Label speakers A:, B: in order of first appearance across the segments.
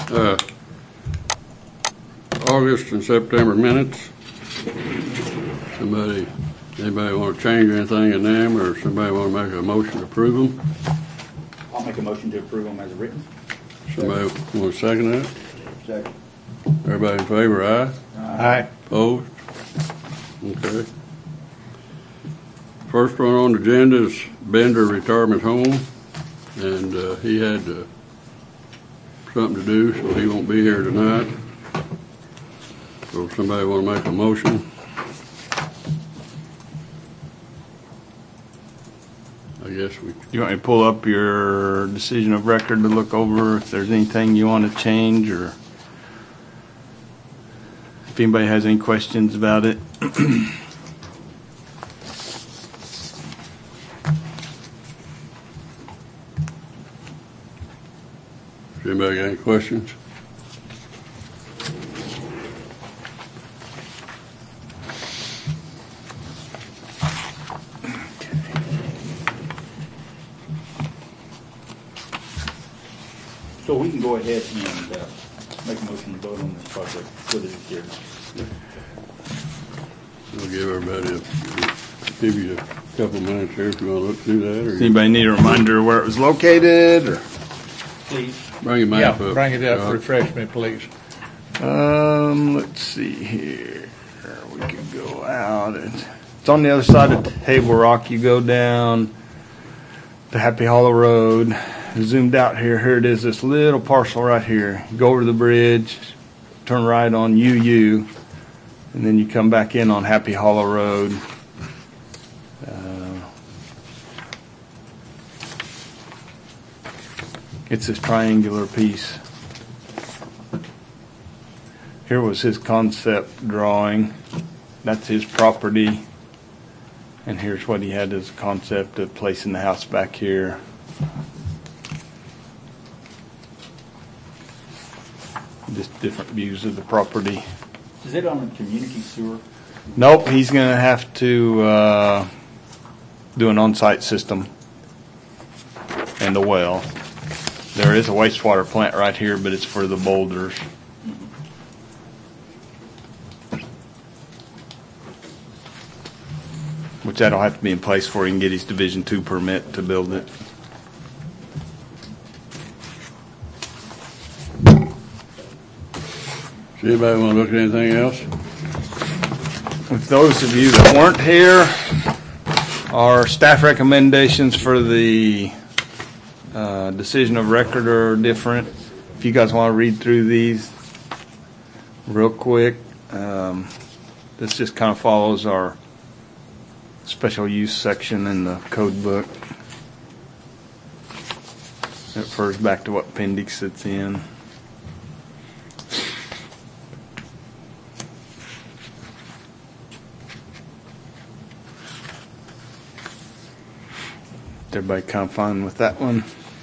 A: August and September minutes. Anybody want to change anything in them, or somebody want to make a motion to approve them?
B: I'll make a motion to approve them as written.
A: Somebody want to second that?
B: Second.
A: Everybody in favor, aye?
C: Aye.
A: Opposed? Okay. First one on the agenda is Bender Retirement Home, and he had something to do, so he won't be here tonight. So if somebody want to make a motion? I guess we...
C: You want me to pull up your decision of record to look over if there's anything you want to change, or if anybody has any questions about it?
A: Anybody got any questions?
B: So we can go ahead and make a motion to vote on this project for this year.
A: We'll give you a couple minutes here if you want to look through that. Or
C: Does anybody need a reminder where it was located? Or?
B: Please.
A: Bring your map up.
D: Bring it up.
A: Scott.
D: Refresh me, please.
C: Let's see here. We could go out. It's on the other side of Table Rock. You go down to Happy Hollow Road. Zoomed out here. Here it is, this little parcel right here. You go over the bridge, turn right on UU, and then you come back in on Happy Hollow Road. It's this triangular piece. Here was his concept drawing. That's his property. And here's what he had as a concept of placing the house back here. Just different views of the property.
B: Is it on a community sewer?
C: Nope, he's going to have to do an on-site system and a well. There is a wastewater plant right here, but it's for the boulders. Which that'll have to be in place before he can get his Division 2 permit to build it.
A: Does anybody want to look at anything else?
C: With those of you that weren't here, our staff recommendations for the decision of record are different. If you guys want to read through these real quick, this just kind of follows our special use section in the code book. It refers back to what appendix it's in. Everybody kind of fine with that one?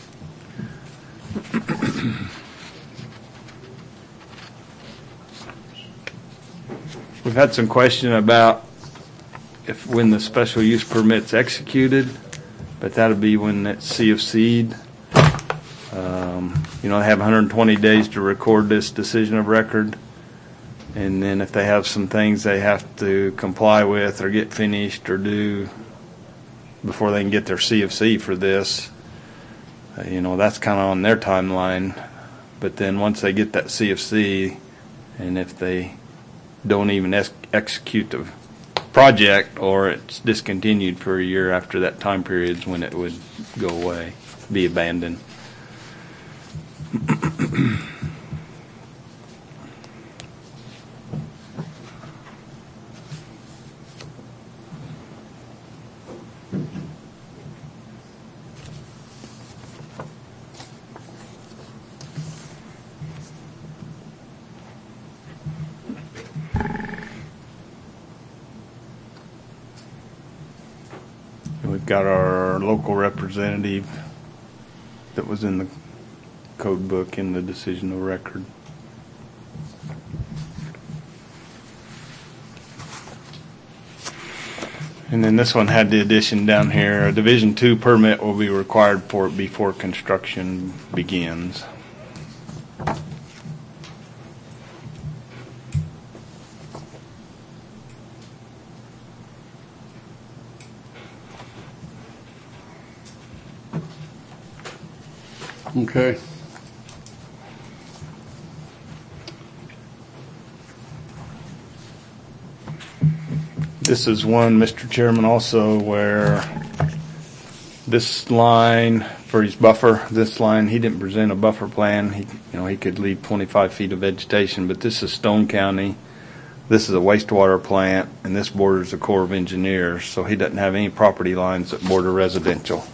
C: We've had some question about if when the special use permit's executed, but that'll be when it's CFC'd. They have 120 days to record this decision of record, and then if they have some things they have to comply with or get finished or do before they can get their CFC for this, that's kind of on their timeline. But then once they get that CFC, and if they don't even execute the project, or it's discontinued for a year after that time period is when it would go away, be abandoned. We've got our local representative that was in the code book in the decision of record. And then this one had the addition down here. A Division 2 permit will be required for it before construction begins.
A: Okay.
C: This is one, Mr. Chairman, also where this line for his buffer, this line, he didn't present a buffer plan. He could leave 25 feet of vegetation, but this is Stone County. This is a wastewater plant, and this borders the Corps of Engineers, so he doesn't have any property lines that border residential.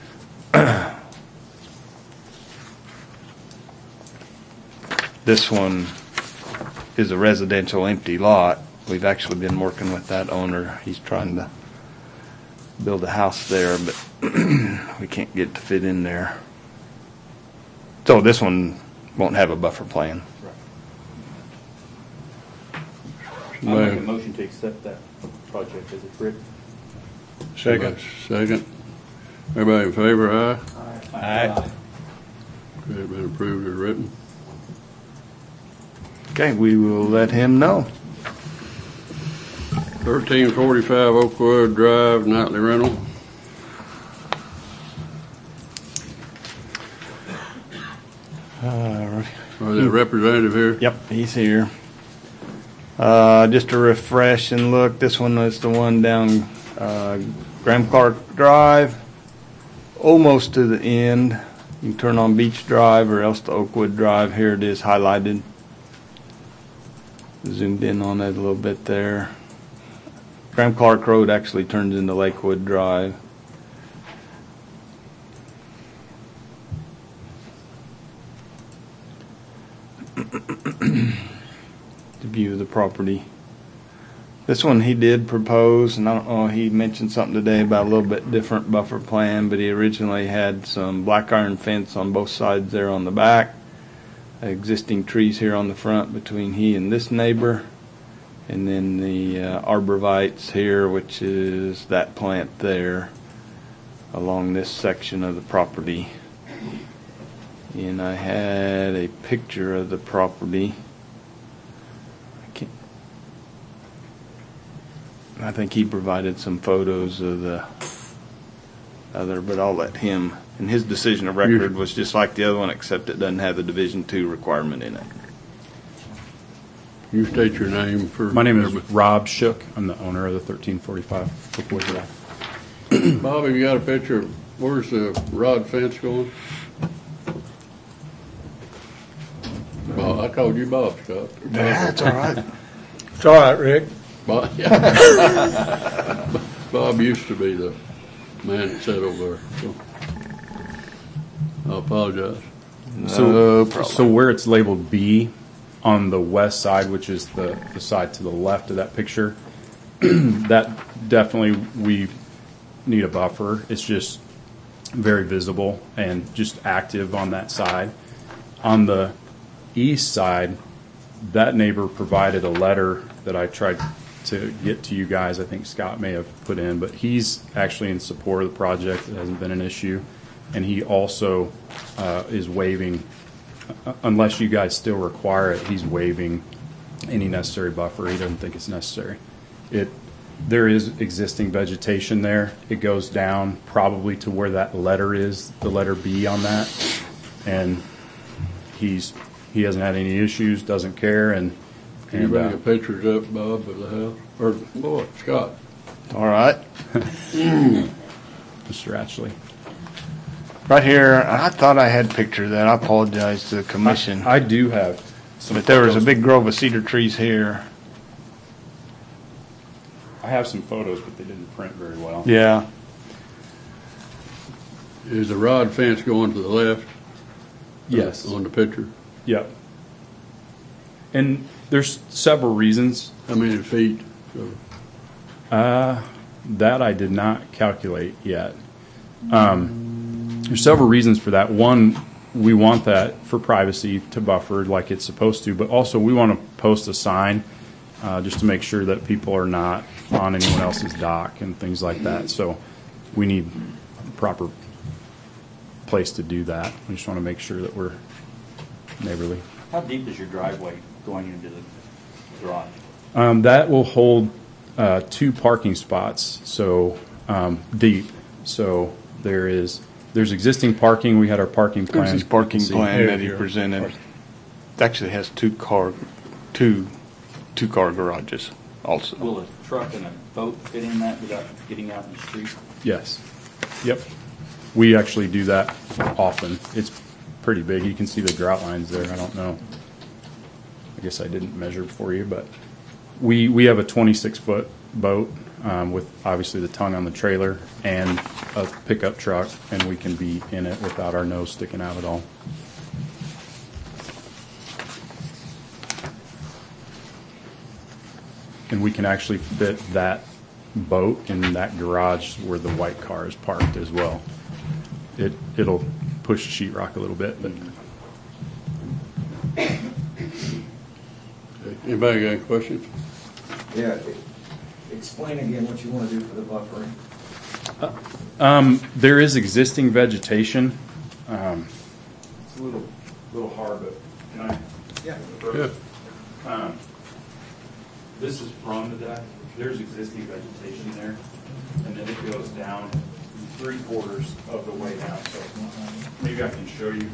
C: This one is a residential empty lot. We've actually been working with that owner. He's trying to build a house there, but we can't get it to fit in there. So this one won't have a buffer plan.
B: I'll make a motion to accept that project as it's written.
A: Second. Everybody in favor, aye?
C: Aye.
A: Okay, been approved as written.
C: Okay, we will let him know.
A: 1345 Oakwood Drive, nightly rental. Or the representative here?
C: Yep, he's here. Just to refresh and look, this one is the one down Graham Clark Drive, almost to the end. You can turn on Beach Drive or else to Oakwood Drive. Here it is highlighted. Zoomed in on it a little bit there. Graham Clark Road actually turns into Lakewood Drive. To view the property. This one he did propose, and I don't know, he mentioned something today about a little bit different buffer plan, but he originally had some black iron fence on both sides there on the back, existing trees here on the front between he and this neighbor, and then the arborvitaes here, which is that plant there along this section of the property. And I had a picture of the property. I think he provided some photos of the other, but I'll let him. And his decision of record was just like the other one, except it doesn't have the Division II requirement in it.
A: You state your name for...
D: My name is Rob Shook. I'm the owner of the 1345 Oakwood Drive.
A: Bob, have you got a picture? Where's the rod fence going? Bob, I called you Bob, Scott.
C: That's all right.
E: It's all right, Rick.
A: Bob, Bob used to be the man that sat over there. So I apologize.
D: So where it's labeled B on the west side, which is the side to the left of that picture, that definitely we need a buffer. It's just very visible and just active on that side. On the east side, that neighbor provided a letter that I tried to get to you guys. I think Scott may have put in, but he's actually in support of the project. It hasn't been an issue. And he also is waiving, unless you guys still require it, he's waiving any necessary buffer. He doesn't think it's necessary. There is existing vegetation there. It goes down probably to where that letter is, the letter B on that. And he hasn't had any issues, doesn't care, and
A: Can you bring the pictures up, Bob, of the house? Or, boy, Scott.
C: All right.
D: Mr. Ashley.
C: Right here, I thought I had a picture of that. I apologize to the commission.
D: I do have some.
C: But there was a
D: photos.
C: big grove of cedar trees here.
D: I have some photos, but they didn't print very well.
C: Yeah.
A: Is the rod fence going to the left?
D: Yes.
A: On the picture?
D: Yep. And there's several reasons.
A: How many feet? So,
D: That I did not calculate yet. There's several reasons for that. One, we want that for privacy to buffer like it's supposed to, but also we want to post a sign just to make sure that people are not on anyone else's dock and things like that. So we need a proper place to do that. We just want to make sure that we're neighborly.
B: How deep is your driveway going into the garage?
D: That will hold 2 parking spots, so deep. So there is There's existing parking. We had our parking plan.
C: There's his parking
D: You can see.
C: plan that he
D: Here.
C: presented. It actually has two car garages also.
B: Will a truck and a boat fit in that without getting out in the street?
D: Yes. Yep. We actually do that often. It's pretty big. You can see the grout lines there. I don't know. I guess I didn't measure for you, but we have a 26-foot boat with obviously the tongue on the trailer and a pickup truck, and we can be in it without our nose sticking out at all. And we can actually fit that boat in that garage where the white car is parked as well. It'll push the sheetrock a little bit, but
A: Anybody got any questions?
E: Yeah, explain again what you want to do for the buffering.
D: there is existing vegetation. It's a little hard, but can I?
E: Yeah.
A: Yeah.
D: This is from the deck. There's existing vegetation there, and then it goes down 3/4 of the way down. So maybe I can show you.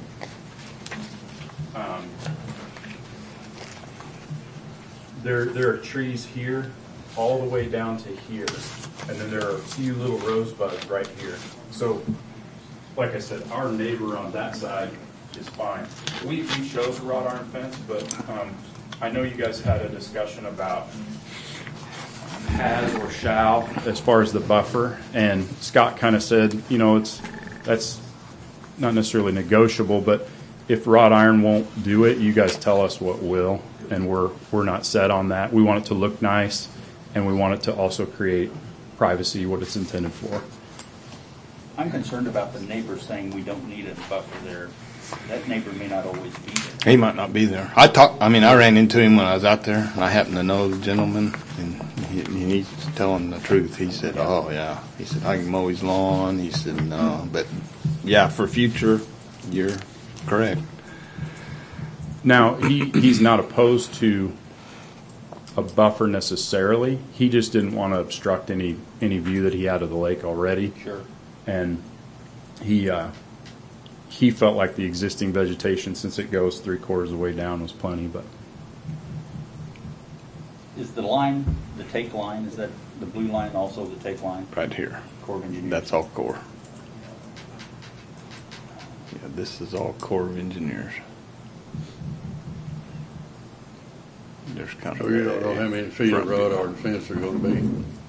D: There are trees here all the way down to here, and then there are a few little rosebuds right here. So, like I said, our neighbor on that side is fine. We chose a wrought iron fence, but I know you guys had a discussion about has or shall as far as the buffer, and Scott kind of said, you know, that's not necessarily negotiable, but if wrought iron won't do it, you guys tell us what will, and we're not set on that. We want it to look nice, and we want it to also create privacy, what it's intended for.
B: I'm concerned about the neighbor saying we don't need a buffer there. That neighbor may not always be there.
C: He might not be there. I ran into him when I was out there, and I happen to know the gentleman, and he's telling the truth. He said, "Oh yeah," he said, "I can mow his lawn." He said, "No, but yeah, for future, you're correct."
D: Now, he's not opposed to a buffer necessarily. He just didn't want to obstruct any view that he had of the lake already.
B: Sure.
D: And he felt like the existing vegetation, since it goes 3/4 of the way down, was plenty. But
B: Is the line, the take line, is that the blue line also the take line?
C: Right here.
B: Corps of Engineers.
C: That's all Corps. Yeah, this is all Corps of Engineers. There's kind
A: So
C: of.
A: you don't know how many feet of wrought iron fence are gonna be?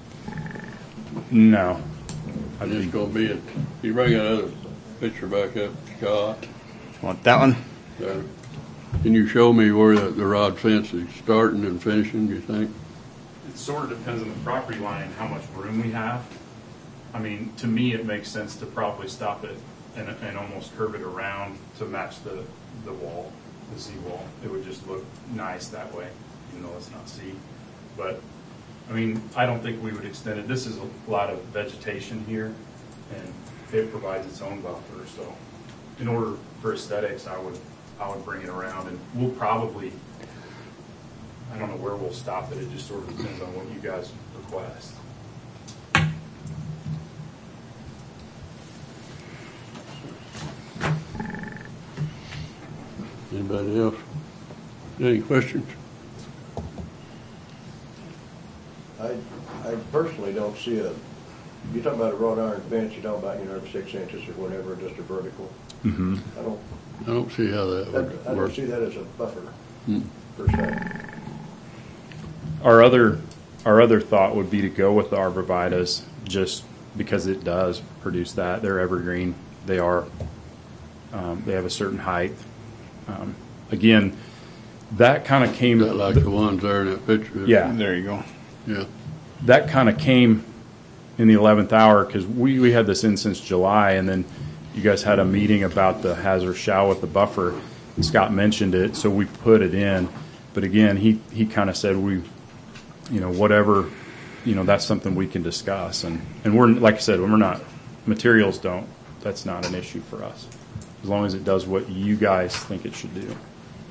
D: no,
A: And it's gonna be, you bring that other picture back up, Scott.
C: Want that one?
A: Can you show me where the rod fence is starting and finishing, do you think?
D: it sort of depends on the property line and how much room we have. I mean, to me, it makes sense to probably stop it and almost curve it around to match the wall, the seawall. It would just look nice that way, even though it's not sea. But, I mean, I don't think we would extend it. This is a lot of vegetation here, and it provides its own buffer. So, in order for aesthetics, I would bring it around, and we'll probably, I don't know where we'll stop it. It just sort of depends on what you guys request.
A: Anybody else? Any questions?
F: I personally don't see you're talking about a wrought iron fence, you're talking about, every 6 inches or whatever, just a vertical.
D: Mm-hmm.
F: I
A: I don't see how that would
F: don't
A: work.
F: see that as a buffer,
A: Hmm.
F: per se.
D: Our other thought would be to go with the arborvitaes, just because it does produce that. They're evergreen. They are. They have a certain height. Again, that kind of came.
A: Is that like the ones there in that picture?
D: Yeah.
C: There you go.
A: Yeah.
D: That kind of came in the 11th hour because we had this in since July, and then you guys had a meeting about the hazard shall with the buffer. And Scott mentioned it, so we put it in. But again, he kind of said whatever, that's something we can discuss. And we're, like I said, when we're not, materials don't, that's not an issue for us. As long as it does what you guys think it should do.